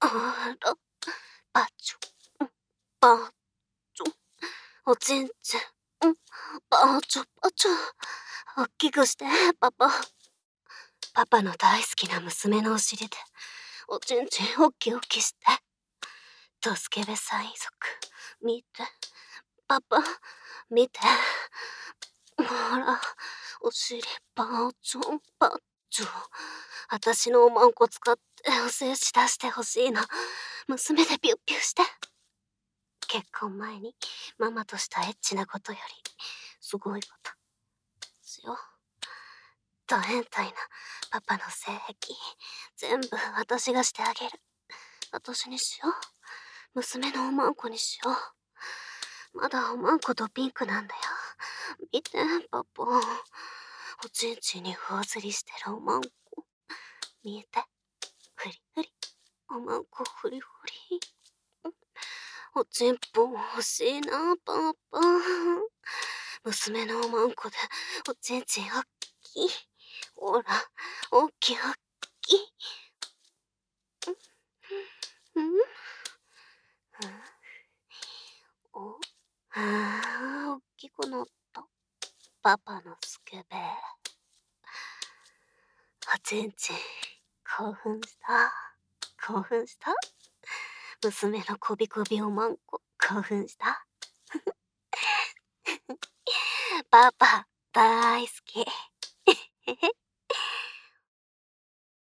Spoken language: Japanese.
あら、パチョ、パチョ、おちんちん、パチョパチョ。おっきくして、パパ。パパの大好きな娘のお尻で、おちんちんおっきおっきして。ドスケベサイ族、見て。パパ、見て。ほら、お尻パチョンパチョ。あたしのおまんこ使ってお精子出してほしいの。娘でピュッピュして。結婚前にママとしたエッチなことよりすごいことしよう。ド変態なパパの性癖全部私がしてあげる。私にしよう。娘のおまんこにしよう。まだおまんことピンクなんだよ。見て、パパ。おちんちんにふわずりしてるおまんこ。見えて。ふりふり。おまんこふりふり。おちんぽ欲しいな、パパ。娘のおまんこでおちんちんおっきい。ほら、おっきいおっきい。うん、おおっきくなった。パパのスケベ。おちんちん、興奮した。興奮した。娘のこびこびおまんこ、興奮した。パパ、大好き。